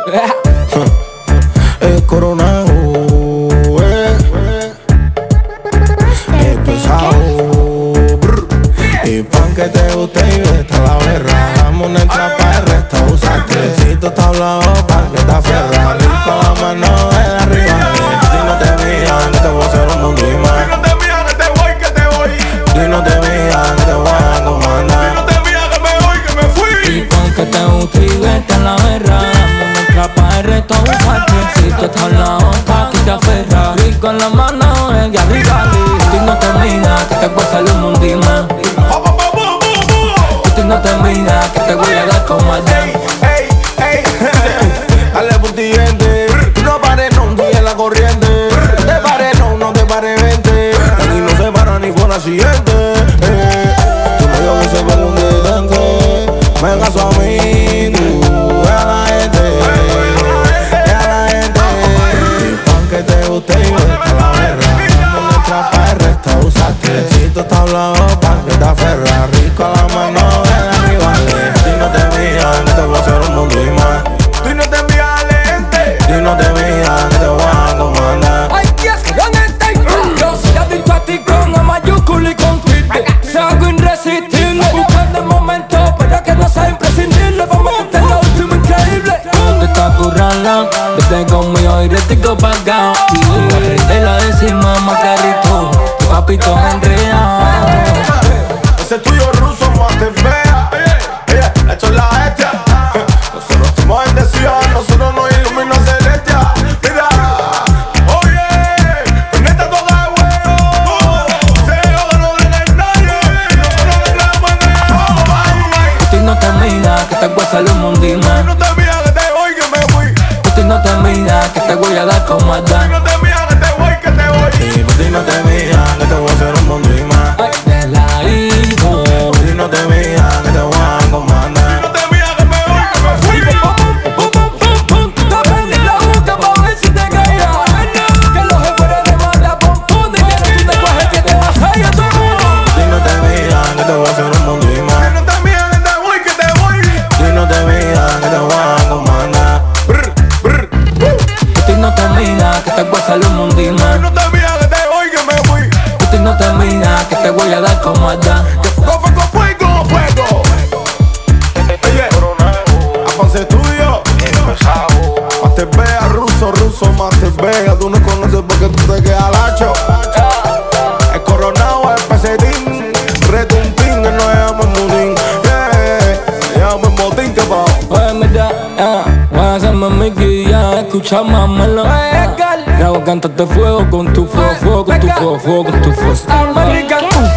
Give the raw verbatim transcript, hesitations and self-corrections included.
Es coronado, eh. Es pesado, brr. Y pan que te guste y vete a la berra. Dame una entrada para el resto, usaste. Si tú estás hablando, pan que te aferra. Rico la mano de arriba. Si no te miras, que te voy a hacer un mundo y más. Si no te miras, que te voy, que te voy. Si no te miras, que te voy a comandar. Si no te miras, que me voy, que me fui. Y pan que te guste y vete a la berra. Dame una entrada para el resto, usaste. Si tú estás hablando, pan que te aferra. Rico en la mano de arriba. Si no te miras, que te voy a hacer un mundo y más. Si no te miras, que te voy a dar como allá. Ey, ey, Dale por ti, gente. No pares, no sigue la corriente. No te pares, no, no te pares, vente. Aquí no se para ni por accidente. Eh, tú no yo que se pone un detente. Me caso a mí, tú, ve a la gente. Ve a la gente. Y pan que te guste y vete a la guerra. No le trapa el resto, usaste. Si tú estás hablando, pan que te aferra. Rico a la mano de la rivales. Si no te miras, que te voy a hacer un mundo y más. si no te miras, lente. Si no te miras, que te voy a comandar. Ay, yes, ganete. Yo soy adicto a ti con A mayúscula y con triple. Se hago irresistible. Buscando el momento para que no sea imprescindible. Vamos a meter la última increíble. ¿Dónde está currala? Desde conmigo y retico pagado. Y tú te la decimos más clarito. Tu papito enredado. Ese tuyo ruso más te fea. Ella, la hecho la bestia. Nosotros estamos bendecidos, nosotros nos ilumina celestia. Mira, oye, con esta toca de huevo. Se joda, no gana nadie. Nosotros ganamos en el juego. Si no te miras, que te voy a hacer un mundo y más. Si no te miras, que te voy, que me fui. Si no te miras, que te voy a dar como Si allá. no te miras, que te voy, que te voy. Y por ti no te miras, que te voy a hacer un mundo y más. Ay, de la hijo. Si no te miras, que te voy a Si comandar. no te miras, que me voy, que me fui. Pum, pum, pum, pum. Te prendí la boca pa' ver si te caía. Que los jefes de mala pompones. Que tú te coges que te vas a ir a tu mundo. Si no te miras, que te voy a hacer un mundo y Si más. no te miras, que te voy, que te voy. Si no te miras, que te voy a comandar. Brr, brr. Si no te miras, que te voy a hacer un mundo y Si más. no te miras, que te voy, que me fui. Si no te miras, que te voy a dar como allá. Fuego, fuego, fuego, fuego. Oye, Afonso Estudio. Más te vea, ruso, ruso, más te vea. Tú no conoces porque tú te quedas lacho. El coronado, el pesetín. Retuntín, que no llama el mudín. Yeah, llama el motín, que pa. Oye, mira, ah, voy a hacerme Mickey, ya escucha mamelo. Grabo, cántate fuego con tu fuego, fuego, con tu fuego, fuego, con tu fuego. American,